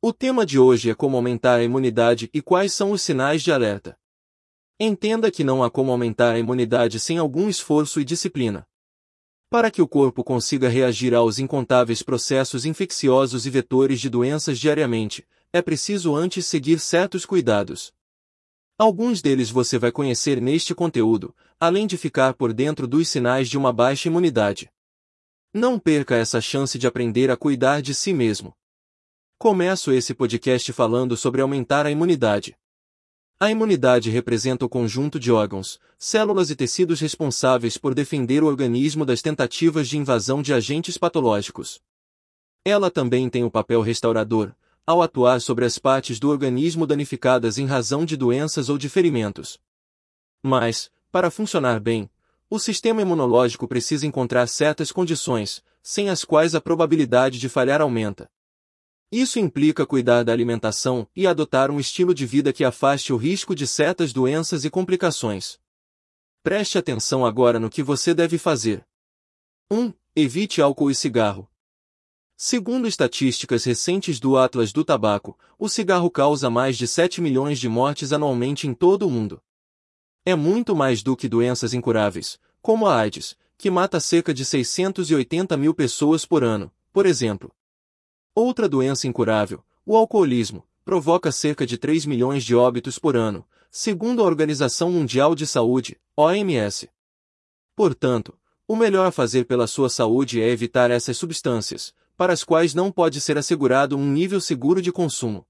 O tema de hoje é como aumentar a imunidade e quais são os sinais de alerta. Entenda que não há como aumentar a imunidade sem algum esforço e disciplina. Para que o corpo consiga reagir aos incontáveis processos infecciosos e vetores de doenças diariamente, é preciso antes seguir certos cuidados. Alguns deles você vai conhecer neste conteúdo, além de ficar por dentro dos sinais de uma baixa imunidade. Não perca essa chance de aprender a cuidar de si mesmo. Começo esse podcast falando sobre aumentar a imunidade. A imunidade representa o conjunto de órgãos, células e tecidos responsáveis por defender o organismo das tentativas de invasão de agentes patológicos. Ela também tem o papel restaurador, ao atuar sobre as partes do organismo danificadas em razão de doenças ou de ferimentos. Mas, para funcionar bem, o sistema imunológico precisa encontrar certas condições, sem as quais a probabilidade de falhar aumenta. Isso implica cuidar da alimentação e adotar um estilo de vida que afaste o risco de certas doenças e complicações. Preste atenção agora no que você deve fazer. 1. Evite álcool e cigarro. Segundo estatísticas recentes do Atlas do Tabaco, o cigarro causa mais de 7 milhões de mortes anualmente em todo o mundo. É muito mais do que doenças incuráveis, como a AIDS, que mata cerca de 680 mil pessoas por ano, por exemplo. Outra doença incurável, o alcoolismo, provoca cerca de 3 milhões de óbitos por ano, segundo a Organização Mundial de Saúde, OMS. Portanto, o melhor a fazer pela sua saúde é evitar essas substâncias, para as quais não pode ser assegurado um nível seguro de consumo.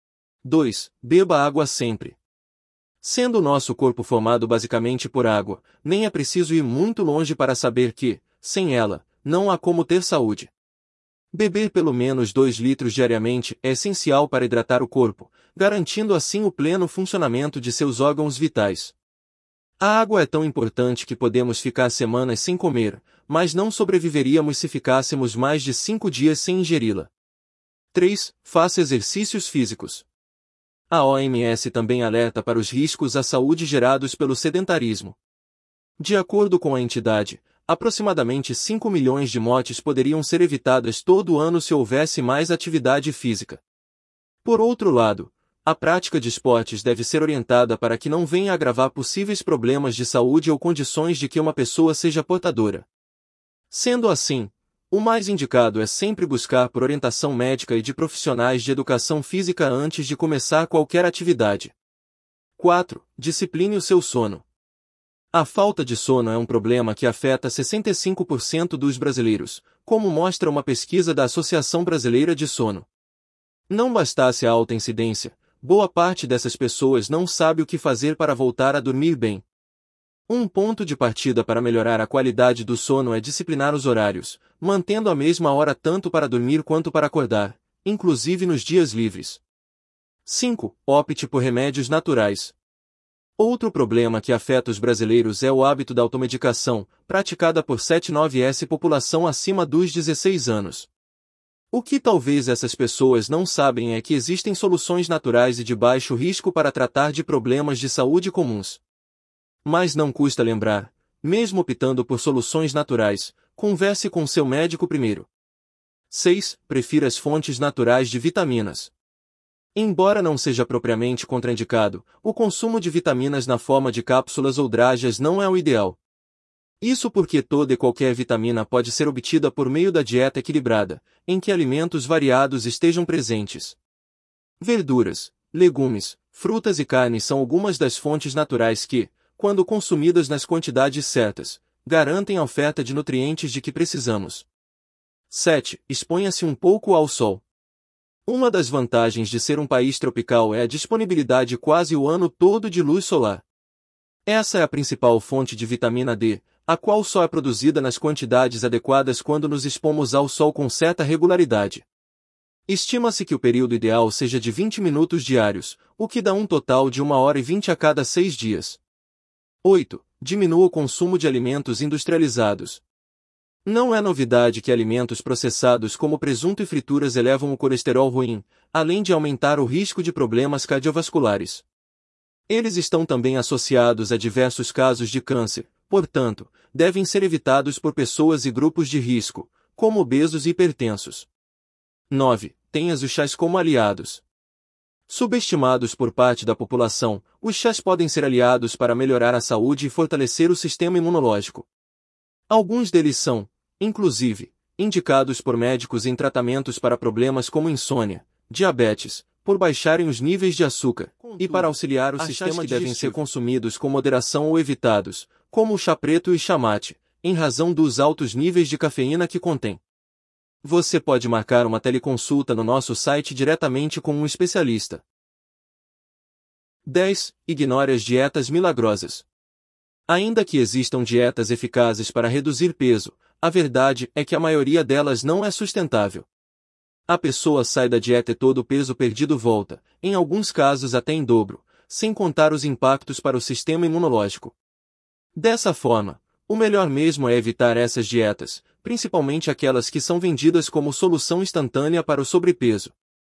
2. Beba água sempre. Sendo o nosso corpo formado basicamente por água, nem é preciso ir muito longe para saber que, sem ela, não há como ter saúde. Beber pelo menos 2 litros diariamente é essencial para hidratar o corpo, garantindo assim o pleno funcionamento de seus órgãos vitais. A água é tão importante que podemos ficar semanas sem comer, mas não sobreviveríamos se ficássemos mais de 5 dias sem ingeri-la. 3. Faça exercícios físicos. A OMS também alerta para os riscos à saúde gerados pelo sedentarismo. De acordo com a entidade, aproximadamente 5 milhões de mortes poderiam ser evitadas todo ano se houvesse mais atividade física. Por outro lado, a prática de esportes deve ser orientada para que não venha a agravar possíveis problemas de saúde ou condições de que uma pessoa seja portadora. Sendo assim, o mais indicado é sempre buscar por orientação médica e de profissionais de educação física antes de começar qualquer atividade. 4. Discipline o seu sono. A falta de sono é um problema que afeta 65% dos brasileiros, como mostra uma pesquisa da Associação Brasileira de Sono. Não bastasse a alta incidência, boa parte dessas pessoas não sabe o que fazer para voltar a dormir bem. Um ponto de partida para melhorar a qualidade do sono é disciplinar os horários, mantendo a mesma hora tanto para dormir quanto para acordar, inclusive nos dias livres. 5. Opte por remédios naturais. Outro problema que afeta os brasileiros é o hábito da automedicação, praticada por 7/9 população acima dos 16 anos. O que talvez essas pessoas não sabem é que existem soluções naturais e de baixo risco para tratar de problemas de saúde comuns. Mas não custa lembrar, mesmo optando por soluções naturais, converse com seu médico primeiro. 6. Prefira as fontes naturais de vitaminas. Embora não seja propriamente contraindicado, o consumo de vitaminas na forma de cápsulas ou dragas não é o ideal. Isso porque toda e qualquer vitamina pode ser obtida por meio da dieta equilibrada, em que alimentos variados estejam presentes. Verduras, legumes, frutas e carnes são algumas das fontes naturais que, quando consumidas nas quantidades certas, garantem a oferta de nutrientes de que precisamos. 7. Exponha-se um pouco ao sol. Uma das vantagens de ser um país tropical é a disponibilidade quase o ano todo de luz solar. Essa é a principal fonte de vitamina D, a qual só é produzida nas quantidades adequadas quando nos expomos ao sol com certa regularidade. Estima-se que o período ideal seja de 20 minutos diários, o que dá um total de 1h20 a cada 6 dias. 8. Diminua o consumo de alimentos industrializados. Não é novidade que alimentos processados como presunto e frituras elevam o colesterol ruim, além de aumentar o risco de problemas cardiovasculares. Eles estão também associados a diversos casos de câncer, portanto, devem ser evitados por pessoas e grupos de risco, como obesos e hipertensos. 9. tenhas os chás como aliados. Subestimados por parte da população, os chás podem ser aliados para melhorar a saúde e fortalecer o sistema imunológico. Alguns deles são, inclusive, indicados por médicos em tratamentos para problemas como insônia, diabetes, por baixarem os níveis de açúcar, e para auxiliar o sistema que devem ser consumidos com moderação ou evitados, como o chá preto e chá mate, em razão dos altos níveis de cafeína que contém. Você pode marcar uma teleconsulta no nosso site diretamente com um especialista. 10. Ignore as dietas milagrosas. Ainda que existam dietas eficazes para reduzir peso, a verdade é que a maioria delas não é sustentável. A pessoa sai da dieta e todo o peso perdido volta, em alguns casos até em dobro, sem contar os impactos para o sistema imunológico. Dessa forma, o melhor mesmo é evitar essas dietas, principalmente aquelas que são vendidas como solução instantânea para o sobrepeso.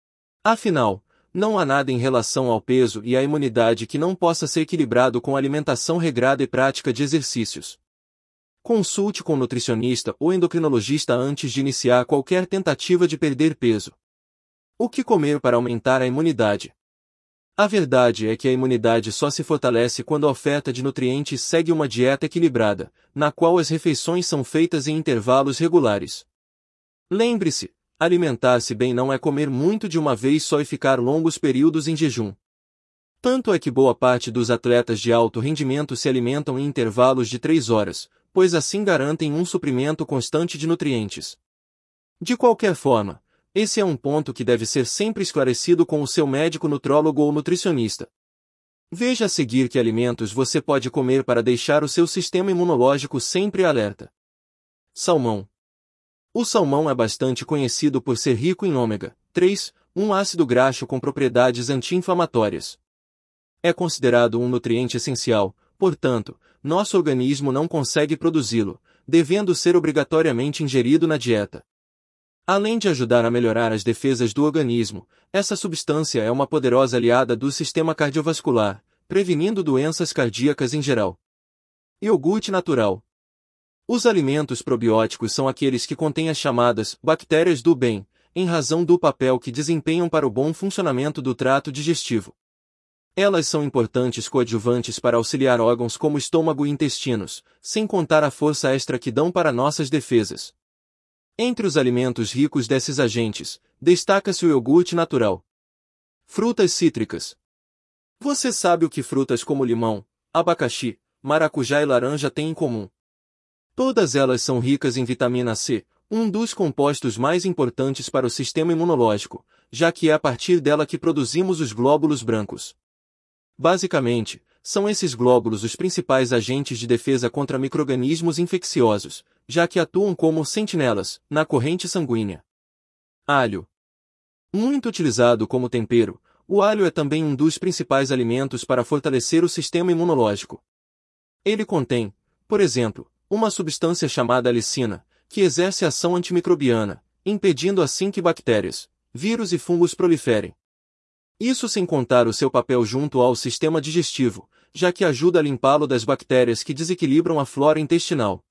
Afinal, não há nada em relação ao peso e à imunidade que não possa ser equilibrado com alimentação regrada e prática de exercícios. Consulte com nutricionista ou endocrinologista antes de iniciar qualquer tentativa de perder peso. O que comer para aumentar a imunidade? A verdade é que a imunidade só se fortalece quando a oferta de nutrientes segue uma dieta equilibrada, na qual as refeições são feitas em intervalos regulares. Lembre-se, alimentar-se bem não é comer muito de uma vez só e ficar longos períodos em jejum. Tanto é que boa parte dos atletas de alto rendimento se alimentam em intervalos de 3 horas, pois assim garantem um suprimento constante de nutrientes. De qualquer forma, esse é um ponto que deve ser sempre esclarecido com o seu médico nutrólogo ou nutricionista. Veja a seguir que alimentos você pode comer para deixar o seu sistema imunológico sempre alerta. Salmão. O salmão é bastante conhecido por ser rico em ômega 3, um ácido graxo com propriedades anti-inflamatórias. É considerado um nutriente essencial, portanto, nosso organismo não consegue produzi-lo, devendo ser obrigatoriamente ingerido na dieta. Além de ajudar a melhorar as defesas do organismo, essa substância é uma poderosa aliada do sistema cardiovascular, prevenindo doenças cardíacas em geral. Iogurte natural. Os alimentos probióticos são aqueles que contêm as chamadas bactérias do bem, em razão do papel que desempenham para o bom funcionamento do trato digestivo. Elas são importantes coadjuvantes para auxiliar órgãos como estômago e intestinos, sem contar a força extra que dão para nossas defesas. Entre os alimentos ricos desses agentes, destaca-se o iogurte natural. Frutas cítricas. Você sabe o que frutas como limão, abacaxi, maracujá e laranja têm em comum? Todas elas são ricas em vitamina C, um dos compostos mais importantes para o sistema imunológico, já que é a partir dela que produzimos os glóbulos brancos. Basicamente, são esses glóbulos os principais agentes de defesa contra micro-organismos infecciosos, já que atuam como sentinelas na corrente sanguínea. Alho. Muito utilizado como tempero, o alho é também um dos principais alimentos para fortalecer o sistema imunológico. Ele contém, por exemplo, uma substância chamada alicina, que exerce ação antimicrobiana, impedindo assim que bactérias, vírus e fungos proliferem. Isso sem contar o seu papel junto ao sistema digestivo, já que ajuda a limpá-lo das bactérias que desequilibram a flora intestinal.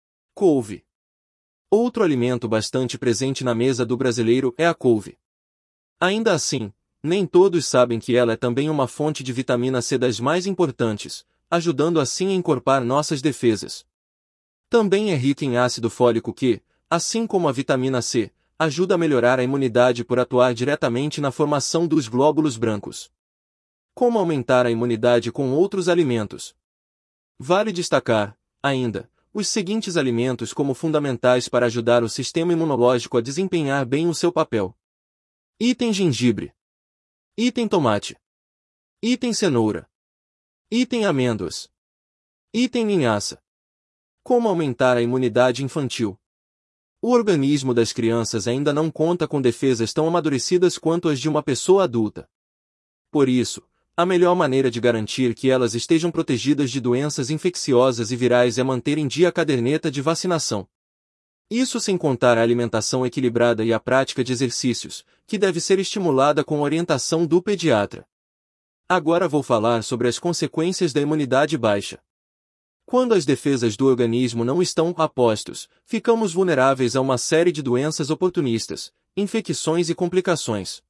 Couve. Outro alimento bastante presente na mesa do brasileiro é a couve. Ainda assim, nem todos sabem que ela é também uma fonte de vitamina C das mais importantes, ajudando assim a encorpar nossas defesas. Também é rica em ácido fólico que, assim como a vitamina C, ajuda a melhorar a imunidade por atuar diretamente na formação dos glóbulos brancos. Como aumentar a imunidade com outros alimentos? Vale destacar, ainda, os seguintes alimentos como fundamentais para ajudar o sistema imunológico a desempenhar bem o seu papel. Item gengibre. Item tomate. Item cenoura. Item amêndoas. Item linhaça. Como aumentar a imunidade infantil? O organismo das crianças ainda não conta com defesas tão amadurecidas quanto as de uma pessoa adulta. Por isso, a melhor maneira de garantir que elas estejam protegidas de doenças infecciosas e virais é manter em dia a caderneta de vacinação. Isso sem contar a alimentação equilibrada e a prática de exercícios, que deve ser estimulada com orientação do pediatra. Agora vou falar sobre as consequências da imunidade baixa. Quando as defesas do organismo não estão a postos, ficamos vulneráveis a uma série de doenças oportunistas, infecções e complicações.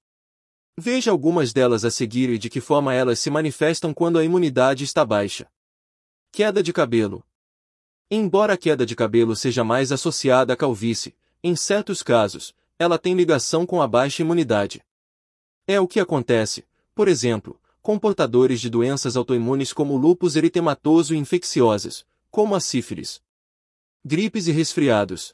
Veja algumas delas a seguir e de que forma elas se manifestam quando a imunidade está baixa. Queda de cabelo. Embora a queda de cabelo seja mais associada à calvície, em certos casos, ela tem ligação com a baixa imunidade. É o que acontece, por exemplo, com portadores de doenças autoimunes como lúpus eritematoso e infecciosas, como a sífilis, gripes e resfriados.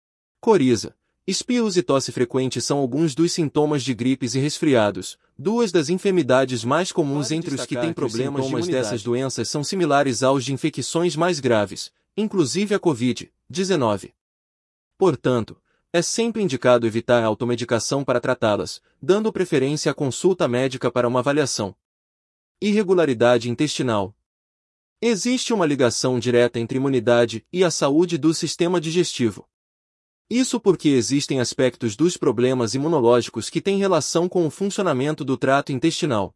Coriza, espirros e tosse frequente são alguns dos sintomas de gripes e resfriados, duas das enfermidades mais comuns entre os que têm problemas de imunidade. Dessas doenças são similares aos de infecções mais graves, inclusive a Covid-19. Portanto, é sempre indicado evitar a automedicação para tratá-las, dando preferência à consulta médica para uma avaliação. Irregularidade intestinal. Existe uma ligação direta entre imunidade e a saúde do sistema digestivo. Isso porque existem aspectos dos problemas imunológicos que têm relação com o funcionamento do trato intestinal.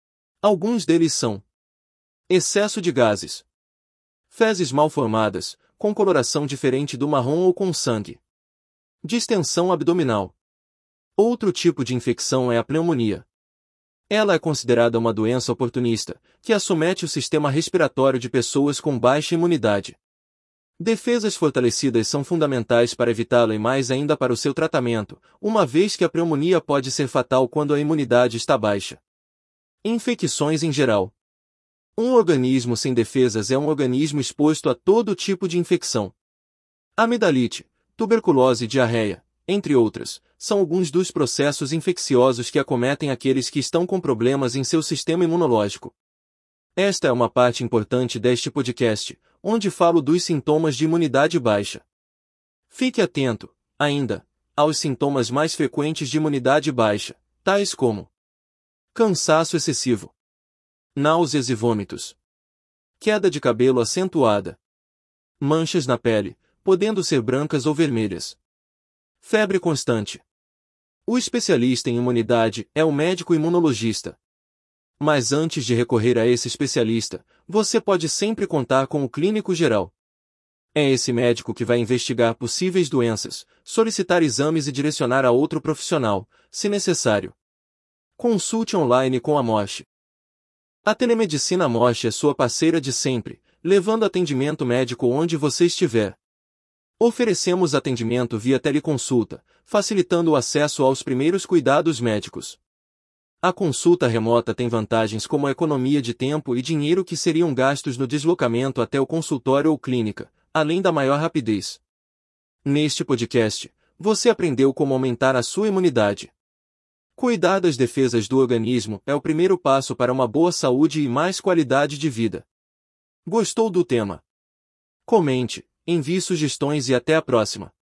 Alguns deles são: excesso de gases, fezes mal formadas, com coloração diferente do marrom ou com sangue, distensão abdominal. Outro tipo de infecção é a pneumonia. Ela é considerada uma doença oportunista, que acomete o sistema respiratório de pessoas com baixa imunidade. Defesas fortalecidas são fundamentais para evitá-la e mais ainda para o seu tratamento, uma vez que a pneumonia pode ser fatal quando a imunidade está baixa. Infecções em geral. Um organismo sem defesas é um organismo exposto a todo tipo de infecção. Amidalite, tuberculose e diarreia, entre outras, são alguns dos processos infecciosos que acometem aqueles que estão com problemas em seu sistema imunológico. Esta é uma parte importante deste podcast, onde falo dos sintomas de imunidade baixa. Fique atento, ainda, aos sintomas mais frequentes de imunidade baixa, tais como cansaço excessivo, náuseas e vômitos, queda de cabelo acentuada, manchas na pele, podendo ser brancas ou vermelhas, febre constante. O especialista em imunidade é o médico imunologista. Mas antes de recorrer a esse especialista, você pode sempre contar com o clínico geral. É esse médico que vai investigar possíveis doenças, solicitar exames e direcionar a outro profissional, se necessário. Consulte online com a Moche. A telemedicina Moche é sua parceira de sempre, levando atendimento médico onde você estiver. Oferecemos atendimento via teleconsulta, facilitando o acesso aos primeiros cuidados médicos. A consulta remota tem vantagens como a economia de tempo e dinheiro que seriam gastos no deslocamento até o consultório ou clínica, além da maior rapidez. Neste podcast, você aprendeu como aumentar a sua imunidade. Cuidar das defesas do organismo é o primeiro passo para uma boa saúde e mais qualidade de vida. Gostou do tema? Comente, envie sugestões e até a próxima.